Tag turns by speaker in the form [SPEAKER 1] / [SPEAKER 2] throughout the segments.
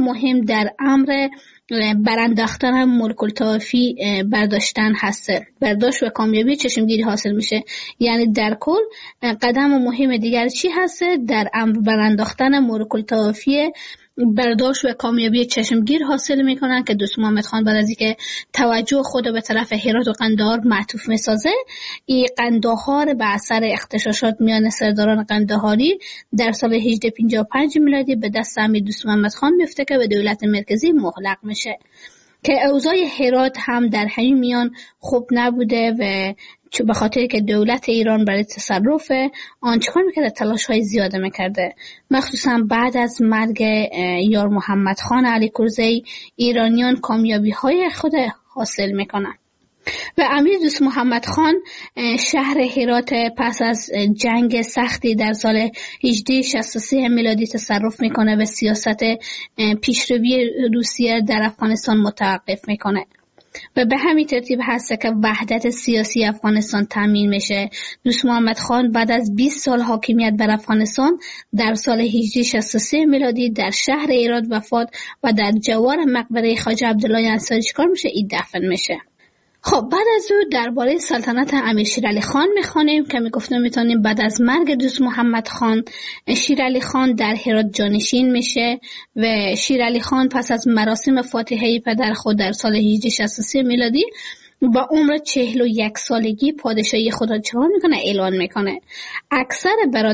[SPEAKER 1] مهم در امر برانداختن ملک الطوافی برداشتن هسته. برداشت و کامیابی چشمگیری حاصل میشه. یعنی در کل قدم مهم دیگر چی هسته؟ در امر برانداختن ملک الطوافی برداشت و کامیابی چشمگیر حاصل میکنن که دوست محمد خان بعد از اینکه توجه خود به طرف هرات و قندهار معطوف میسازه، این قندهار به اثر اغتشاشات میان سرداران قندهاری در سال 1855 میلادی به دست امیر دوست محمد خان میفته که به دولت مرکزی مغلق میشه که اوضاع هرات هم در همین میان خوب نبوده و به خاطر که دولت ایران برای تصرف آن چکار میکرده؟ تلاش‌های زیاده میکرده. مخصوصا بعد از مرگ یار محمد خان علی کرزی ایرانیان کامیابی‌های خود حاصل میکنن و امیر دوست محمد خان شهر هرات پس از جنگ سختی در سال 1863 میلادی تصرف میکنه و سیاست پیشروی روسیه در افغانستان متوقف میکنه و به همین ترتیب هست که وحدت سیاسی افغانستان تامین میشه. دوست محمد خان بعد از 20 سال حاکمیت بر افغانستان در سال 1863 میلادی در شهر هرات وفات و در جوار مقبره خواجه عبدالله انصاری چیکار میشه؟ این دفن میشه. خب بعد از او درباره سلطنت امیر شیرعلی خان میخوانیم که میگفتم میتونیم بعد از مرگ دوست محمد خان شیرعلی خان در هرات جانشین میشه و شیرعلی خان پس از مراسم فاتحه پدر خود در سال 1863 میلادی با عمر 41 سالگی پادشاهی خود را چکار میکنه؟ اعلان میکنه. اکثر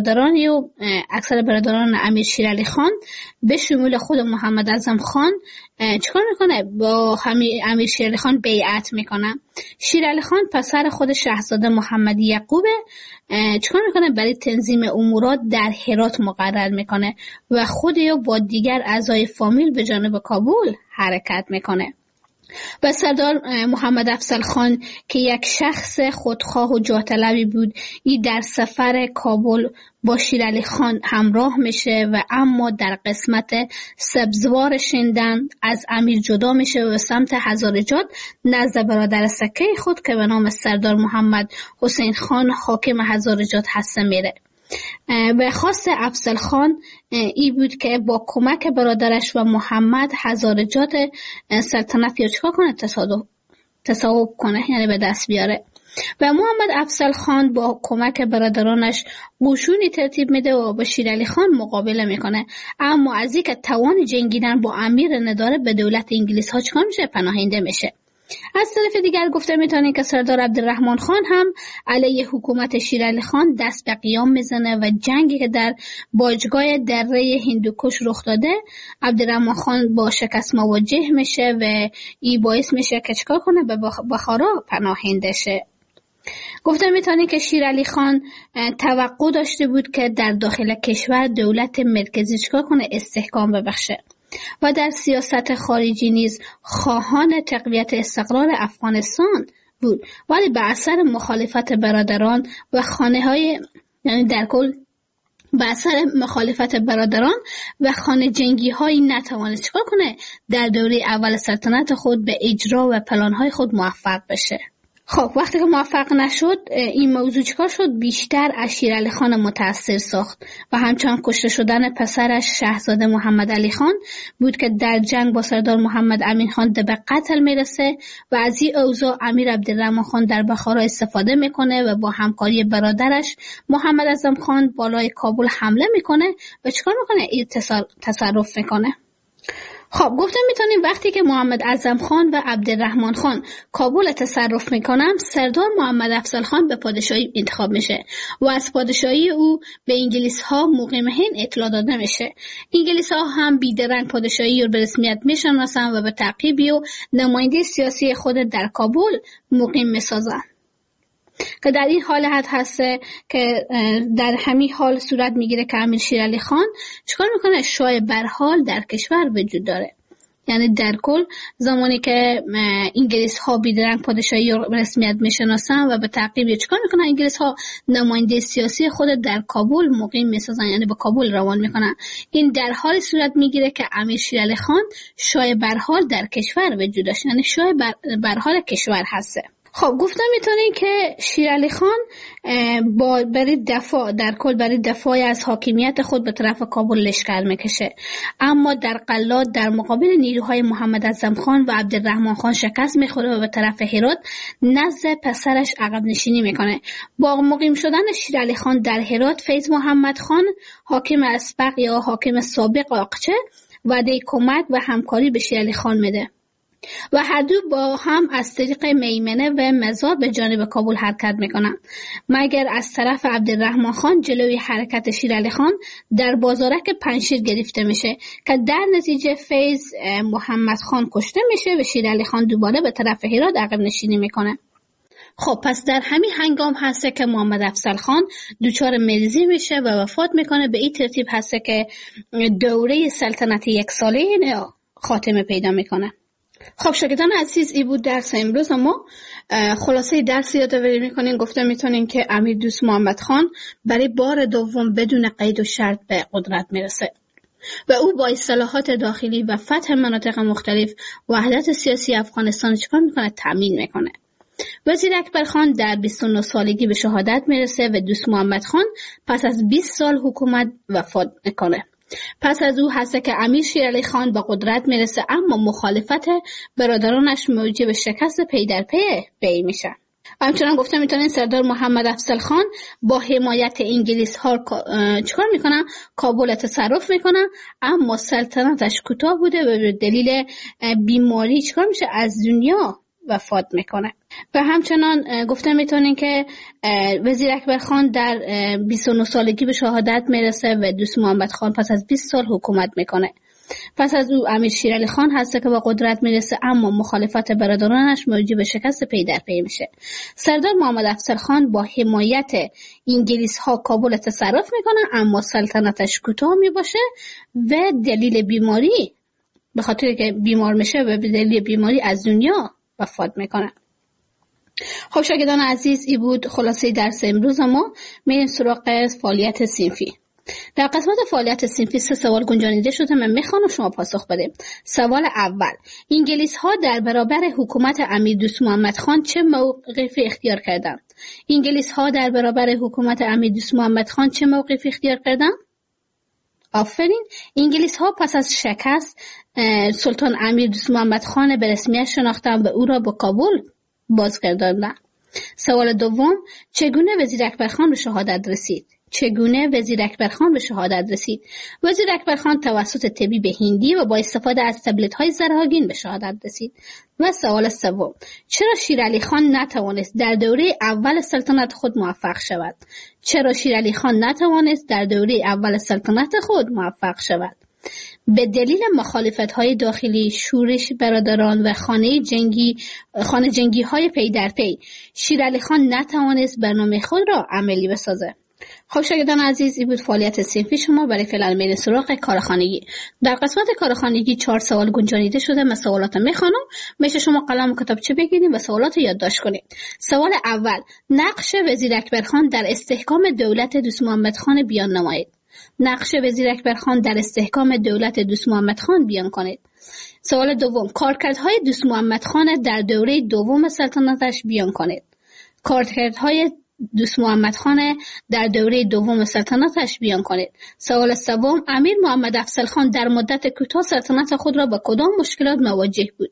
[SPEAKER 1] برادران امیر شیرعلی خان به شمول خود محمد اعظم خان چکار میکنه؟ با امیر شیرعلی خان بیعت میکنه. شیرعلی خان پسر خود شاهزاده محمد یعقوب چکار میکنه؟ برای تنظیم امورات در هرات مقرر میکنه و خود یا با دیگر اعضای فامیل به جانب کابل حرکت میکنه. و سردار محمد افضل خان که یک شخص خودخواه و جاه طلبی بود، این در سفر کابل با شیرعلی خان همراه میشه و اما در قسمت سبزوار شندن از امیر جدا میشه و سمت هزارجات نزد برادر سکه خود که به نام سردار محمد حسین خان حاکم هزارجات هسته میره. و خواست افضل خان ای بود که با کمک برادرش و محمد هزارجات سلطنت یا چکار کنه؟ تصاحب کنه، یعنی به دست بیاره. و محمد افضل خان با کمک برادرانش قشونی ترتیب میده و با شیرعلی خان مقابله میکنه، اما از اینکه توان جنگیدن با امیر نداره به دولت انگلیس ها چکار میشه؟ پناهنده میشه. از طرف دیگر گفته میتونیم که سردار عبدالرحمن خان هم علیه حکومت شیرعلی خان دست به قیام میزنه و جنگی که در باجگاه دره هندوکش رخ داده عبدالرحمن خان با شکست مواجه میشه و این باعث میشه که چکار کنه؟ به بخارا پناهنده شه. گفته میتونیم که شیرعلی خان توقع داشته بود که در داخل کشور دولت مرکزی چکار کنه؟ استحکام ببخشه و در سیاست خارجی نیز خواهان تقویت استقرار افغانستان بود، ولی به اثر مخالفت برادران و خانه‌های، یعنی در کل به اثر مخالفت برادران و خانه جنگی هایی نتوانست چکار کنه؟ در دوره اول سلطنت خود به اجرا و پلانهای خود موفق بشه. خب وقتی که موفق نشد این موضوع چکار شد؟ بیشتر از شیرعلی خان متأثر ساخت و همچنان کشته شدن پسرش شاهزاده محمد علی خان بود که در جنگ با سردار محمد امین خان به قتل میرسه و از این اوضاع امیر عبدالرحمن خان در بخارا استفاده میکنه و با همکاری برادرش محمد اعظم خان بالای کابل حمله میکنه و چکار میکنه؟ این تصرف میکنه. خب گفتم میتونیم وقتی که محمد اعظم خان و عبدالرحمن خان کابل تصرف میکنن، سردار محمد افضل خان به پادشاهی انتخاب میشه و از پادشاهی او به انگلیس ها مقیم هند اطلاع داده میشه. انگلیس ها هم بیدرنگ پادشاهی رو به رسمیت میشناسن و به تعقیبی و نماینده سیاسی خود در کابل مقیم میسازن که در این حالت هسته که در همین حال صورت میگیره که امیر شیرعلی خان چیکار میکنه؟ شاه برحال در کشور وجود داره. یعنی در کل زمانی که انگلیس ها بیدرنگ پادشاهی رو رسمیت میشناسن و به تعقیب چیکار میکنن؟ انگلیس ها نماینده سیاسی خود در کابل مقیم میسازن، یعنی به کابل روان میکنن. این در حال صورت میگیره که امیر شیرعلی خان شاه برحال در کشور وجود داشت، یعنی شاه برحال کشور هسته. خب گفتم میتونین که شیرعلی خان برای دفاع از حاکمیت خود به طرف کابل لشکر میکشه، اما در قلات در مقابل نیروهای محمد اعظم خان و عبدالرحمن خان شکست میخوره و به طرف هرات نزد پسرش عقب نشینی میکنه. با مقیم شدن شیرعلی خان در هرات، فیض محمد خان حاکم اسبق یا حاکم سابق آقچه وعده کمک و همکاری به شیرعلی خان میده و هر دو با هم از طریق میمنه و مزار به جانب کابل حرکت میکنن، مگر از طرف عبدالرحمن خان جلوی حرکت شیرعلی خان در بازارک پنجشیر گرفته میشه که در نتیجه فیض محمد خان کشته میشه و شیرعلی خان دوباره به طرف هرات عقب نشینی میکنه. خب پس در همین هنگام هسته که محمد افضل خان دچار مریضی میشه و وفات میکنه. به این ترتیب هسته که دوره سلطنت یک ساله خاتمه پیدا میکنه. خب شاگردان عزیز، این بود درس امروز. ما خلاصه درس یادآوری میکنیم. گفته میتونیم که امیر دوست محمد خان برای بار دوم بدون قید و شرط به قدرت میرسه و او با اصلاحات داخلی و فتح مناطق مختلف وحدت سیاسی افغانستان چیکار میکنه؟ تامین میکنه. وزیر اکبر خان در 29 سالگی به شهادت میرسه و دوست محمد خان پس از 20 سال حکومت وفات میکنه. پس از او هست که امیر شیرعلی خان به قدرت میرسه، اما مخالفت برادرانش موجب شکست پی در پی میشه. همچنان گفته میتونین سردار محمد افضل خان با حمایت انگلیس ها چیکار میکنن؟ کابل تصرف میکنن، اما سلطنتش کوتاه بوده و به دلیل بیماری چیکار میشه؟ از دنیا وفات میکنه. و همچنان گفته میتونین که وزیر اکبر خان در 29 سالگی به شهادت میرسه و دوست محمد خان پس از 20 سال حکومت میکنه. پس از او امیر شیرعلی خان هست که به قدرت میرسه، اما مخالفت برادرانش موجب شکست پی در پی میشه. سردار محمد افضل خان با حمایت انگلیس ها کابل تصرف میکنه، اما سلطنتش کوتاه میباشه و دلیل بیماری، به خاطر که بیمار میشه و به دلیل بیماری از دنیا وفات میکنه. خب شاگردان عزیز، این بود خلاصه درس امروز ما. میریم سراغ فعالیت صنفی. در قسمت فعالیت صنفی 3 سوال گنجانیده شده، من میخوام شما پاسخ بدید. سوال اول: انگلیس ها در برابر حکومت امیر دوست محمد خان چه موقفی اختیار کردند؟ انگلیس ها در برابر حکومت امیر دوست محمد خان چه موقفی اختیار کردند؟ آفرین. انگلیس ها پس از شکست سلطان امیر دوست محمد خان به رسمیت شناختند و او را به کابل بازگرداندند. سوال دوم: چگونه وزیر اکبر خان به شهادت رسید؟ وزیر اکبر خان توسط طبیب هندی و با استفاده از تبلت‌های زرهاگین به شهادت رسید. و سوال سوم: چرا شیرعلی خان نتوانست در دوره اول سلطنت خود موفق شود؟ به دلیل مخالفت‌های داخلی، شورش برادران و خانه جنگی های پی در پی، شیرعلی خان نتوانست برنامه خود را عملی بسازه. خب شاگردان عزیز، این بود فعالیت صنفی شما. برای فعلا میریم سراغ کارخانگی. در قسمت کارخانگی 4 سوال گنجانیده شده. من سوالات میخوانم، میشه شما قلم و کتابچه بگیرید و سوالات یادداشت کنید. سوال اول: نقش وزیر اکبر خان در استحکام دولت دوست محمد خان بیان نمایید. بیان کنید. سوال دوم: کارکردهای دوست محمد خان در دوره دوم سلطنتش بیان کنید. سوال سوم: امیر محمد افضل خان در مدت کوتاه سلطنت خود را با کدام مشکلات مواجه بود؟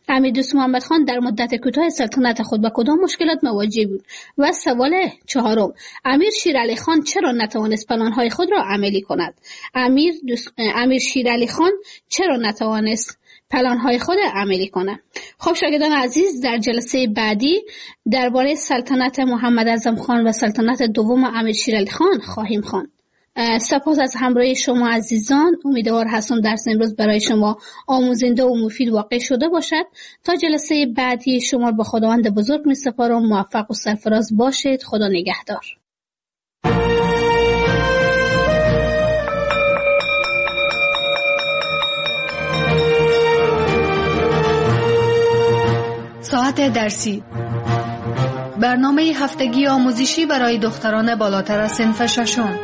[SPEAKER 1] و سوال چهارم: امیر شیرعلی خان چرا نتوانست پلان‌های خود را عملی کند؟ خب شاگردان عزیز، در جلسه بعدی درباره سلطنت محمد اعظم خان و سلطنت دوم امیر شیرعلی خان خواهیم خواند. سپاس از همراهی شما عزیزان. امیدوار هستم درس امروز برای شما آموزنده و مفید واقع شده باشد. تا جلسه بعدی شما به خداوند بزرگ می سپارم. موفق و سرفراز باشید. خدا نگهدار.
[SPEAKER 2] ساعت درسی، برنامه هفتگی آموزشی برای دختران بالاتر از صنف ششم.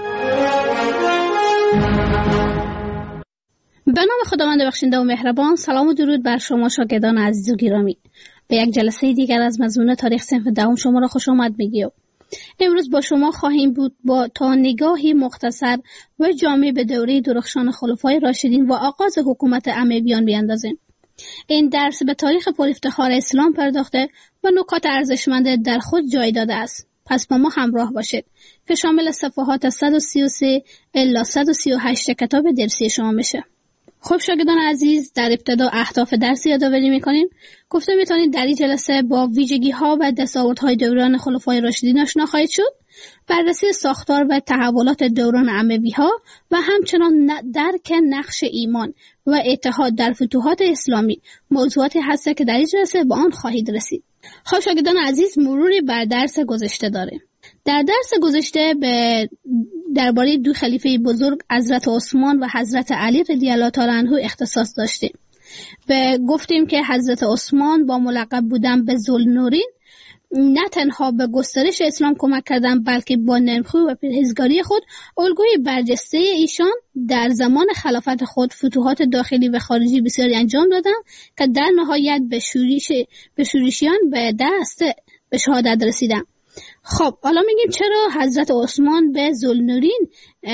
[SPEAKER 1] به نام خداوند بخشنده و مهربان. سلام و درود بر شما شاگردان عزیز و گرامی. به یک جلسه دیگر از مضمون تاریخ صنف دهم شما را خوش آمد میگیم. امروز با شما خواهیم بود تا نگاهی مختصر و جامع به دوره درخشان خلفای راشدین و آغاز حکومت امویان بیاندازیم. این درس به تاریخ پرافتخار اسلام پرداخته و نکات ارزشمند در خود جای داده است. پس با ما همراه باشید که شامل صفحات 133 الی 138 کتاب درسی شما بشه. خب شاگردان عزیز، در ابتدا اهداف درس یادآوری می‌کنیم. گفته می‌تونید در این جلسه با ویژگی‌ها و دستاوردهای دوران خلفای راشدین آشنا خواهید شد، بررسی ساختار و تحولات دوران اموی‌ها و همچنان درک نقش ایمان و اتحاد در فتوحات اسلامی موضوعاتی هست که در این جلسه با آن خواهید رسید. خب شاگردان عزیز، مروری بر درس گذشته داریم. در درس گذشته درباره دو خلیفه بزرگ حضرت عثمان و حضرت علی رضی الله تعالی عنه اختصاص داشتیم. گفتیم که حضرت عثمان با ملقب بودن به ذوالنورین نه تنها به گسترش اسلام کمک کردند، بلکه با نرمخوی و پرهیزگاری خود الگوی برجسته ایشان در زمان خلافت خود فتوحات داخلی و خارجی بسیاری انجام دادند که در نهایت به شورشیان به شهادت رسیدند. خب حالا میگیم چرا حضرت عثمان به ذوالنورین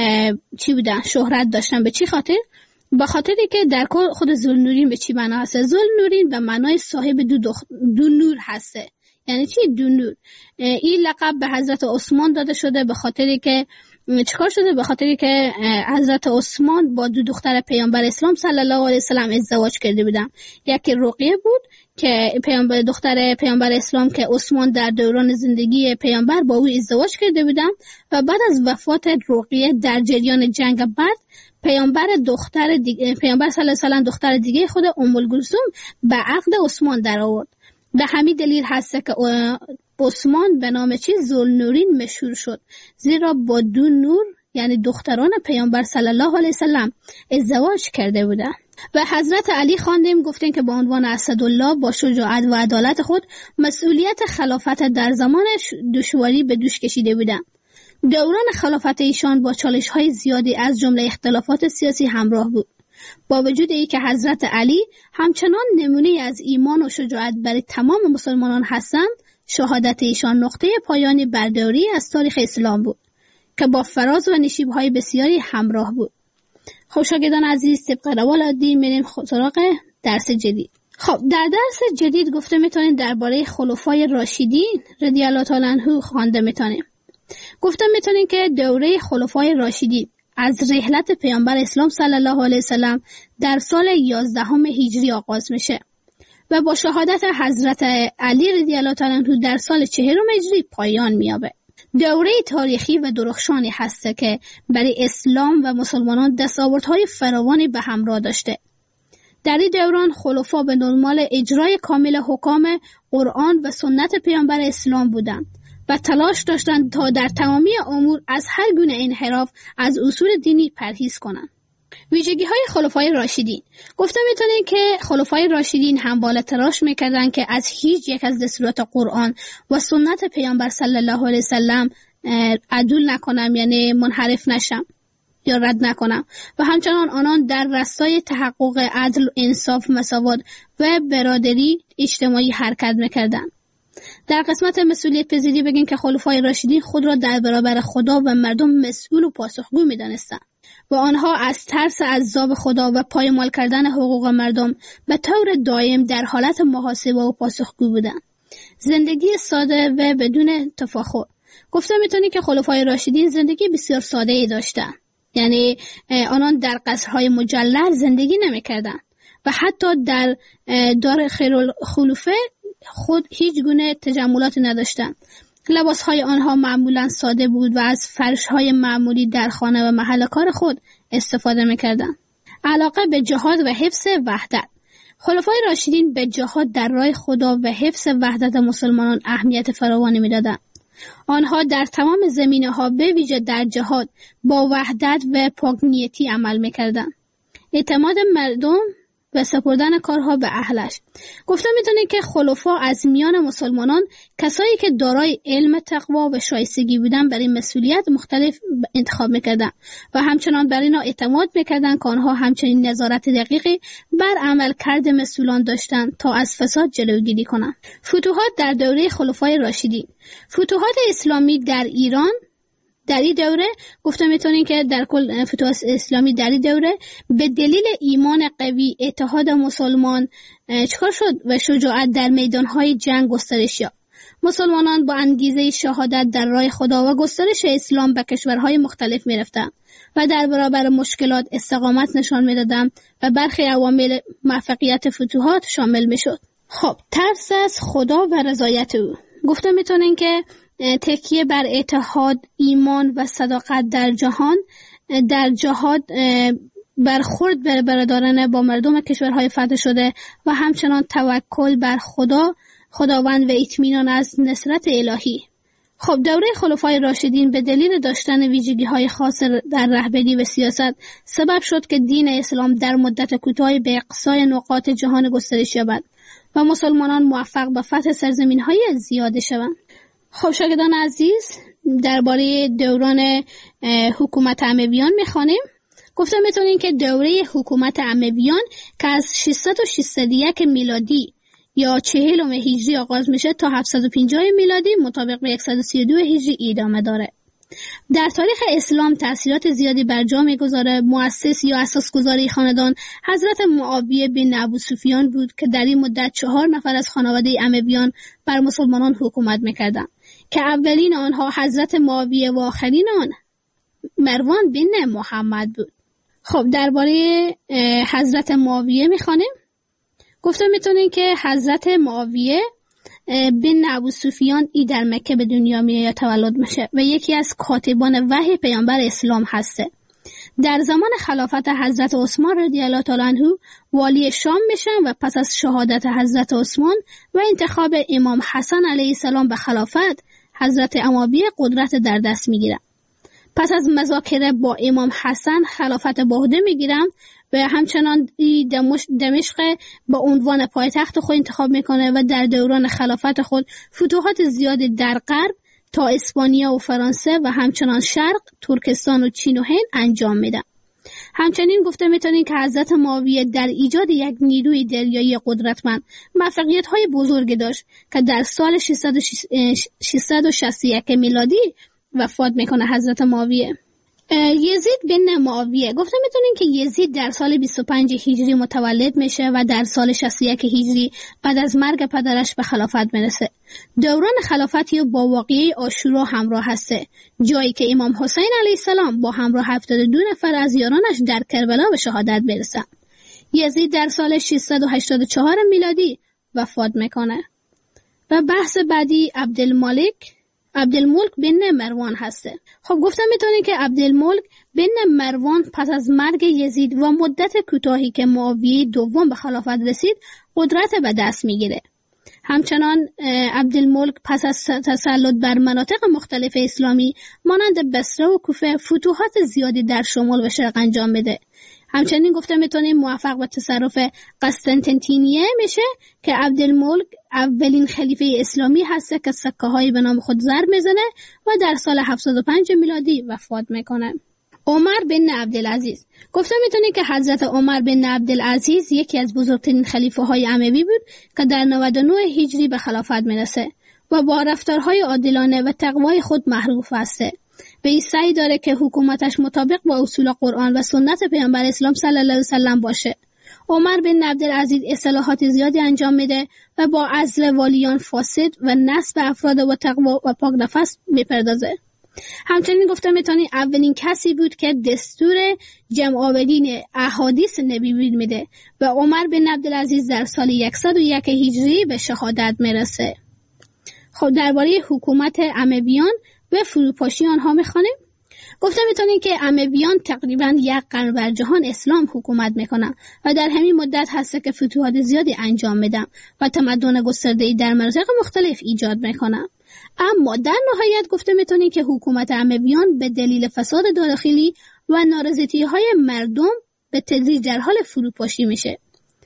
[SPEAKER 1] شهرت داشتن؟ به چی خاطر؟ به خاطری که در خود ذوالنورین به چی معنا هست؟ ذوالنورین به معنای صاحب دو نور هسته. یعنی چی دو نور؟ این لقب به حضرت عثمان داده شده به خاطری که چیکار شده؟ به خاطری که حضرت عثمان با دو دختر پیامبر اسلام صلی الله علیه و سلم ازدواج کرده بودن. یکی رقیه بود که دختر پیامبر اسلام که عثمان در دوران زندگی پیامبر با او ازدواج کرده بودن و بعد از وفات رقیه در جریان جنگ بدر پیامبر صلی الله علیه و سلم دختر دیگه خود ام کلثوم به عقد عثمان در آورد. به همین دلیل هست که عثمان به نام ذوالنورین مشهور شد، زیرا با دو نور یعنی دختران پیامبر صلی الله علیه و سلم ازدواج کرده بودند. و حضرت علی خواندیم، گفتیم که با عنوان اسدالله با شجاعت و عدالت خود مسئولیت خلافت در زمان دشواری به دوش کشیده بودند. دوران خلافت ایشان با چالش‌های زیادی از جمله اختلافات سیاسی همراه بود. با وجود اینکه حضرت علی همچنان نمونه از ایمان و شجاعت برای تمام مسلمانان هستند، شهادت ایشان نقطه پایانی برداری از تاریخ اسلام بود که با فراز و نشیب‌های بسیاری همراه بود. خب شاگردان عزیز، طبق روال عادی میریم سراغ درس جدید. خب در درس جدید گفته میتونید درباره خلفای راشدین رضی الله تعالی عنهم خوانده میتونیم. گفته میتونید که دوره خلفای راشدین از رحلت پیامبر اسلام صلی الله علیه و سلم در سال 11 هجری آغاز میشه و با شهادت حضرت علی رضی الله تعالی عنه در سال 40 هجری پایان مییابه. دوره تاریخی و درخشانی هست که برای اسلام و مسلمانان دستاوردهای فراوانی به همراه داشته. در این دوران خلفا به دنبال اجرای کامل حکام قرآن و سنت پیامبر اسلام بودند و تلاش داشتند تا در تمامی امور از هر گونه انحراف از اصول دینی پرهیز کنند. ویژگی‌های خلفای راشدین. گفته میتونید که خلفای راشدین همواره تلاش میکردند که از هیچ یک از دستورات قرآن و سنت پیامبر صلی الله علیه و سلم عدول نکنم، یعنی منحرف نشم یا رد نکنم، و همچنان آنان در راستای تحقق عدل و انصاف، مساوات و برادری اجتماعی حرکت میکردند. در قسمت مسئولیت پذیری بگیم که خلفای راشدین خود را در برابر خدا و مردم مسئول و پاسخگو می‌دانستند و آنها از ترس عذاب خدا و پایمال کردن حقوق مردم به طور دائم در حالت محاسبه و پاسخگو بودند. زندگی ساده و بدون تفاخر. گفته میتونی که خلفای راشدین زندگی بسیار ساده‌ای داشتند. یعنی آنان در قصرهای مجلل زندگی نمی‌کردند و حتی در دار خیرالخلفه خود هیچ گونه تجملاتی نداشتند. لباسهای آنها معمولا ساده بود و از فرشهای معمولی در خانه و محل کار خود استفاده میکردند. علاقه به جهاد و حفظ وحدت. خلفای راشدین به جهاد در راه خدا و حفظ وحدت مسلمانان اهمیت فراوانی میدادند. آنها در تمام زمینه‌ها به ویژه در جهاد با وحدت و پاک‌نیتی عمل میکردند. اعتماد مردم و سپردن کارها به اهلش. گفته میتونه که خلفا از میان مسلمانان کسایی که دارای علم، تقوا و شایستگی بودن برای مسئولیت مختلف انتخاب میکردن و همچنان بر اینا اعتماد میکردن که آنها همچنین نظارت دقیقی بر عمل کرد مسئولان داشتن تا از فساد جلوگیری کنند. فتوحات در دوره خلفای راشدین. فتوحات اسلامی در ایران در این دوره گفته میتونین که در کل فتوحات اسلامی در این دوره به دلیل ایمان قوی، اتحاد مسلمان چکار شد و شجاعت در میدانهای جنگ گسترش یافت. مسلمانان با انگیزه شهادت در راه خدا و گسترش اسلام به کشورهای مختلف میرفتند و در برابر مشکلات استقامت نشان میدادند و برخی عوامل موفقیت فتوحات شامل میشد. خب، ترس از خدا و رضایت او. گفته میتونین که تکیه بر اتحاد، ایمان و صداقت در جهاد برخورد برادرانه با مردم کشورهای فتح شده و همچنان توکل بر خداوند و اطمینان از نصرت الهی. خب، دوره خلفای راشدین به دلیل داشتن ویژگی‌های خاص در رهبری و سیاست سبب شد که دین اسلام در مدت کوتاهی به اقصای نقاط جهان گسترش یابد و مسلمانان موفق به فتح سرزمین‌های زیاده شوند. خب شاگردان عزیز، درباره دوران حکومت امویان میخوانیم. گفته میتونین که دوره حکومت امویان که از 601 میلادی یا 40 هجری آغاز میشه تا 750 میلادی مطابق به 132 هجری ادامه داره. در تاریخ اسلام تأثیرات زیادی بر جا میگذاره. مؤسس یا اساسگذاری خاندان حضرت معاویه بن ابوسفیان بود که در این مدت 4 نفر از خانواده امویان بر مسلمانان حکومت میکردند که اولین آنها حضرت معاویه و آخرین آن مروان بن محمد بود. خب، درباره حضرت معاویه میخوانیم. گفته میتونین که حضرت معاویه بن ابوسفیان در مکه به دنیا میاد، تولد میشه و یکی از کاتبان وحی پیامبر اسلام هسته. در زمان خلافت حضرت عثمان رضی الله تعالی عنه والی شام میشن و پس از شهادت حضرت عثمان و انتخاب امام حسن علیه السلام به خلافت، حضرت معاویه قدرت در دست میگیرن. پس از مذاکره با امام حسن خلافت به عهده میگیرن و همچنان دمشق به عنوان پایتخت خود انتخاب میکنه و در دوران خلافت خود فتوحات زیادی در غرب تا اسپانیا و فرانسه و همچنان شرق، ترکستان و چین و هند انجام میدن. همچنین گفته میتونین که حضرت معاویه در ایجاد یک نیروی دریایی قدرتمند موفقیت‌های بزرگی داشت که در سال 661 میلادی وفات میکنه حضرت معاویه. یزید بن معاویه. گفته میتونین که یزید در سال 25 هجری متولد میشه و در سال 61 هجری بعد از مرگ پدرش به خلافت میرسه. دوران خلافتی با واقعه عاشورا همراه هسته، جایی که امام حسین علیه السلام با همراه 72 نفر از یارانش در کربلا به شهادت برسه. یزید در سال 684 میلادی وفات میکنه. و بحث بعدی عبدالملک بن مروان هسته. خب، گفتم میتونین که عبدالملک بن مروان پس از مرگ یزید و مدت کوتاهی که معاویه دوم به خلافت رسید قدرت به دست میگیره. همچنان عبدالملک پس از تسلط بر مناطق مختلف اسلامی مانند بصره و کوفه فتوحات زیادی در شمال و شرق انجام میده. همچنین گفته میتونیم موفق به تصرف قسطنطنیه میشه که عبدالملک اولین خلیفه اسلامی هسته که سکه های به نام خود ضرب میزنه و در سال 705 میلادی وفات میکنه. عمر بن عبدالعزیز. گفته میتونیم که حضرت عمر بن عبدالعزیز یکی از بزرگترین خلیفه های اموی بود که در 99 هجری به خلافت میرسه و با رفتارهای عادلانه و تقوای خود معروف هسته. به این سعی داره که حکومتش مطابق با اصول قرآن و سنت پیامبر اسلام صلی الله علیه و سلم باشه. عمر بن عبدالعزیز اصلاحات زیادی انجام میده و با عزل والیان فاسد و نصب افراد و تقوا و پاک نفس میپردازه. همچنین گفته میتونی اولین کسی بود که دستور جمع آورین احادیث نبی میده و عمر بن عبدالعزیز در سال 101 هجری به شهادت میرسه. خب، درباره حکومت امویان و فروپاشی آنها میخوانیم. گفته میتونیم که امویان تقریبا 1 قرن بر جهان اسلام حکومت میکنن و در همین مدت هسته که فتوحات زیادی انجام میدن و تمدن گسترده‌ای در مناطق مختلف ایجاد میکنن. اما در نهایت گفته میتونیم که حکومت امویان به دلیل فساد داخلی و نارضایتی‌های مردم به تدریج در حال فروپاشی میشه.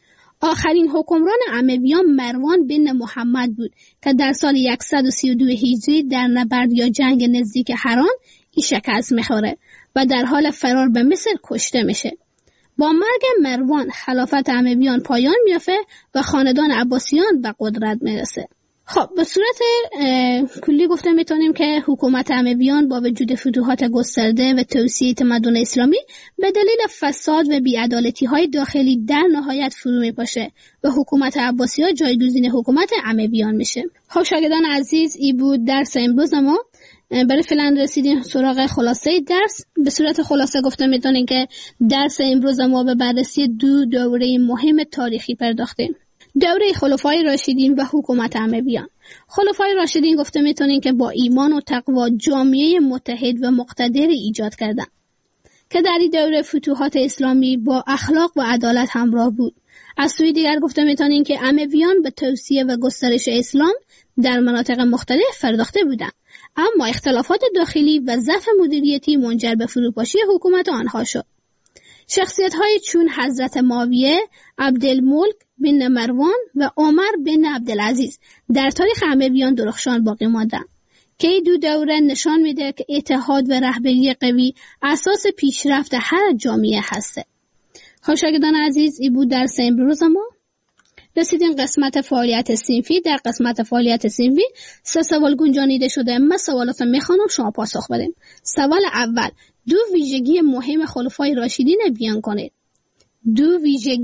[SPEAKER 1] آخرین حکمران امویان مروان بن محمد بود که در سال 132 هجری در نبرد یا جنگ نزدیک حران شکست میخوره و در حال فرار به مصر کشته میشه. با مرگ مروان خلافت امویان پایان میافته و خاندان عباسیان به قدرت میرسه. خب به صورت کلی گفته میتونیم که حکومت امویان با وجود فتوحات گسترده و توسعه تمدن اسلامی به دلیل فساد و بی‌عدالتی‌های داخلی در نهایت فرو میپاشه و حکومت عباسی‌ها جایگزین حکومت امویان میشه. خب شاگردان عزیز، این بود درس امروز ما. برای فعلا رسیدیم سراغ خلاصه درس. به صورت خلاصه گفته میتونیم که درس امروز ما به بررسی دو دوره مهم تاریخی پرداختیم. دوره خلفای راشدین و حکومت امویان. خلفای راشدین گفته میتونیم که با ایمان و تقوا جامعه متحد و مقتدر ایجاد کردند که در این دوره فتوحات اسلامی با اخلاق و عدالت همراه بود. از سوی دیگر گفته میتونیم که امویان به توسعه و گسترش اسلام در مناطق مختلف پرداخته بودند، اما اختلافات داخلی و ضعف مدیریتی منجر به فروپاشی حکومت آنها شد. شخصیت‌های چون حضرت معاویه، عبدالملک بن مروان و عمر بن عبدالعزیز در تاریخ امویان درخشان باقی ماندند که این دو دوره نشان میده که اتحاد و رهبری قوی اساس پیشرفت هر جامعه هسته. خب شاگردان عزیز، این بود درس امروز ما. رسیدیم قسمت فعالیت صنفی. در قسمت فعالیت صنفی 3 سوال گنجانیده شده. من سوالات رو میخوانم، شما پاسخ بدین. سوال اول: دو ویژگی مهم خلفای راشدین بیان کنید. دو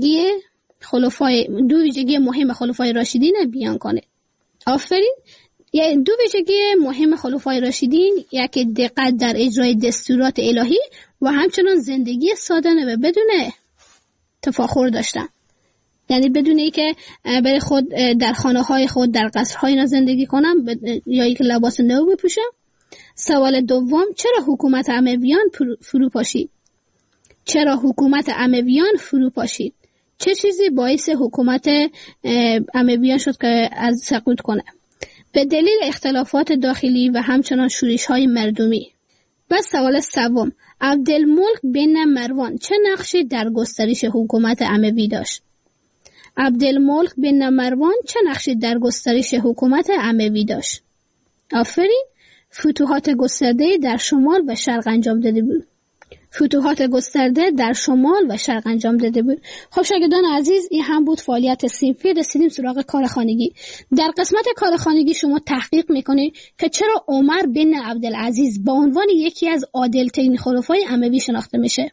[SPEAKER 1] ویژگی مهم خلفای راشدین بیان کنید. آفرین. دو ویژگی مهم خلفای راشدین، یکی دقت در اجرای دستورات الهی و همچنان زندگی سادانه و بدون تفاخر داشتن. یعنی بدون اینکه برای خود در خانه‌های خود در قصرهای اینا زندگی کنم یا اینکه لباس نو بپوشم. سوال دوم: چرا حکومت امویان فرو پاشید؟ چه چیزی باعث حکومت امویان شد که از سقوط کنه؟ به دلیل اختلافات داخلی و همچنان شورش‌های مردمی. و سوال سوم: عبدالملک بن مروان چه نقشی در گسترش حکومت اموی داشت؟ آفرین. فتوحات گسترده در شمال و شرق انجام داده بود. خب شاگردان عزیز، این هم بود فعالیت صنفی. رسیدیم سراغ کار خانگی. در قسمت کار خانگی شما تحقیق میکنید که چرا عمر بن عبدالعزیز با عنوان یکی از عادل‌ترین خلفای اموی شناخته میشه.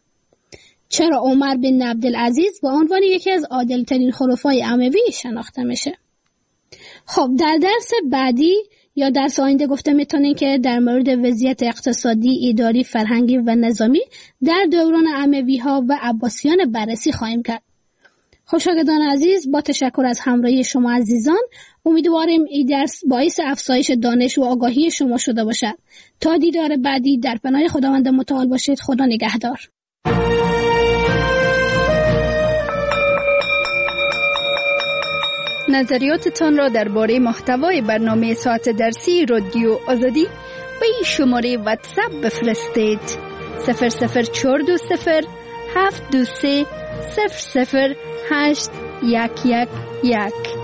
[SPEAKER 1] خب در درس بعدی یا درس آینده گفته میتونیم که در مورد وضعیت اقتصادی، اداری، فرهنگی و نظامی در دوران اموی ها و عباسیان بررسی خواهیم کرد. خب شاگردان عزیز، با تشکر از همراهی شما عزیزان، امیدواریم این درس باعث افزایش دانش و آگاهی شما شده باشد. تا دیدار بعدی، در پناه خداوند متعال باشید. خدا نگهدار.
[SPEAKER 3] نظریاتتان را درباره محتوای برنامه ساعت درسی رادیو آزادی به این شماره واتساپ بفرستید: 00420 723 00811.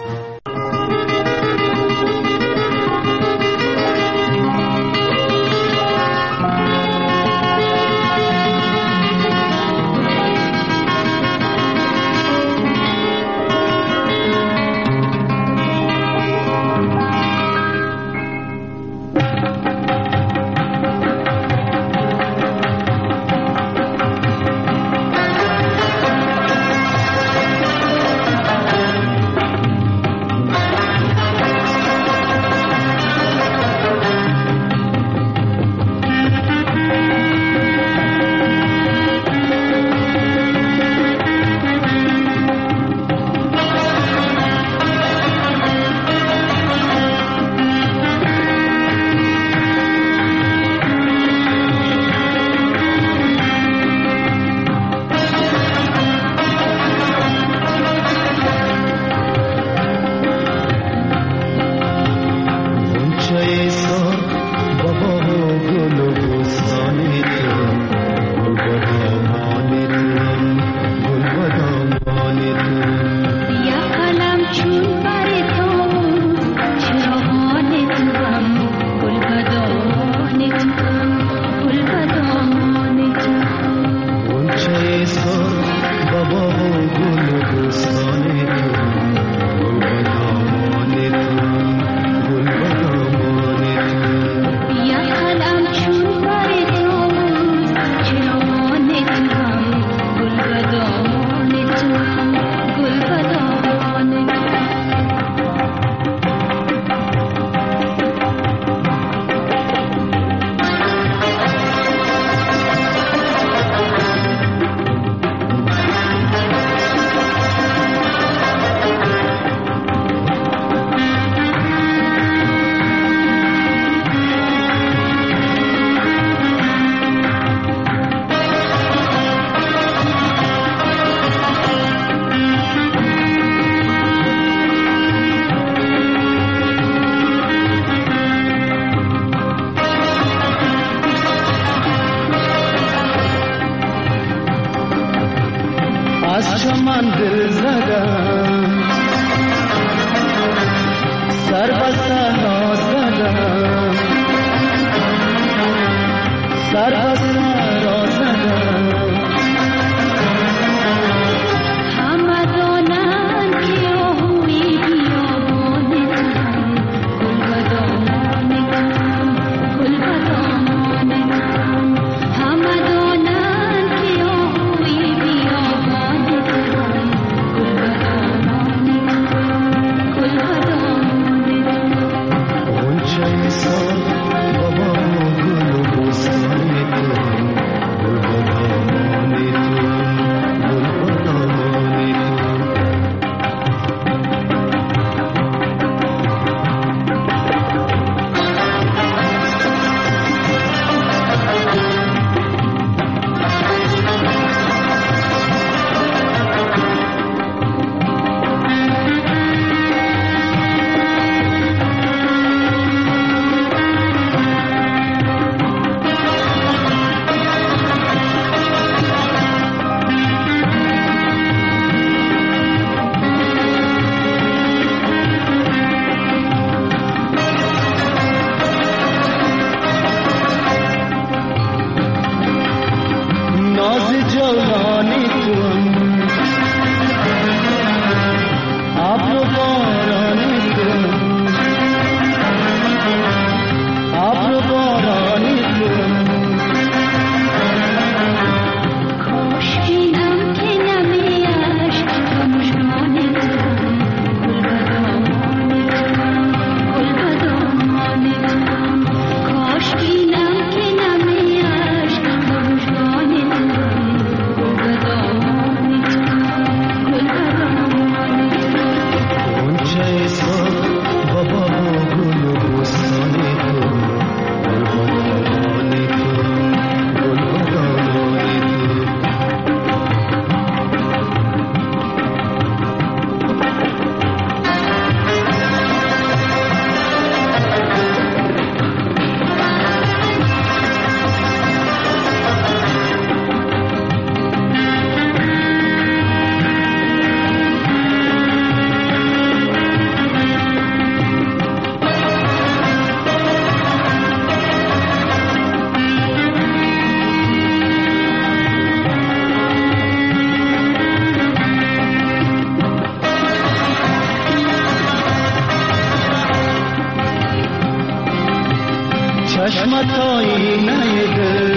[SPEAKER 4] چشمت آینه دل